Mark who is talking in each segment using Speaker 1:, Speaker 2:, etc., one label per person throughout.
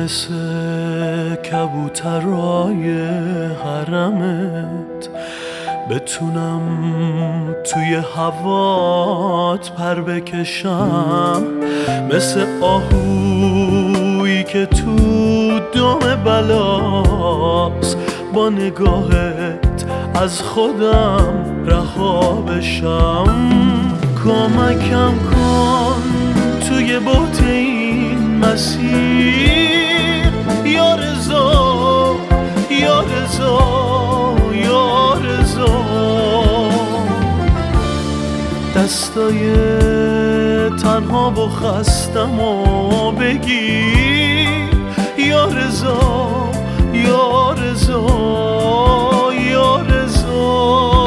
Speaker 1: مثل کبوترای حرمت بتونم توی هوات پر بکشم، مثل آهویی که تو دم بلاست با نگاهت از خودم رها بشم. کمکم کن توی بوت این مسیر، یا رضا یا رضا یا رضا. دستای تنها و خستمو بگیر، یا رضا یا رضا یا رضا.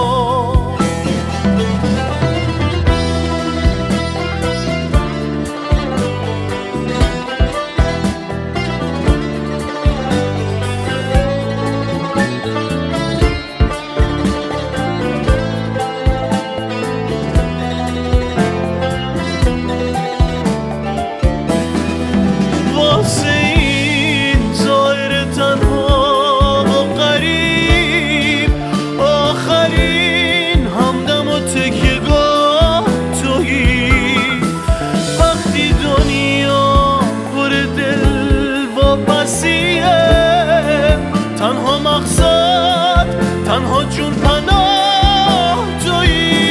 Speaker 1: تنها مقصد، تنها جون پناه تویی.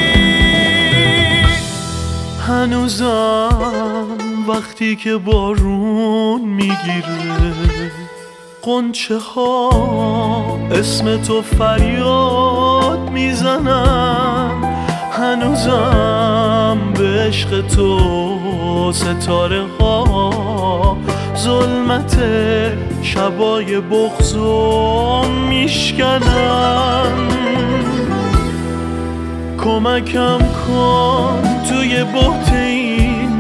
Speaker 1: هنوزم وقتی که بارون میگیره غنچه ها اسم تو فریاد میزنن، هنوزم به عشق تو ستاره ها ظلمت شبای بغضو میشکنن. کمکم کن توی بحت این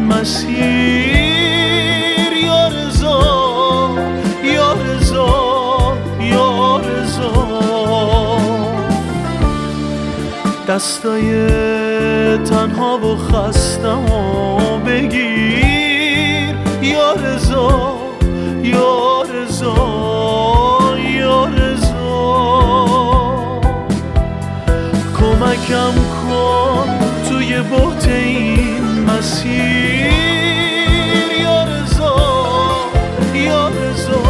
Speaker 1: مسیر، یا رضا یا رضا یا رضا. دستای تنها و خستمو بگیر، یا رضا یا رضا یا رضا. کمکم کن توی بحت این مسیر، یا رضا یا رضا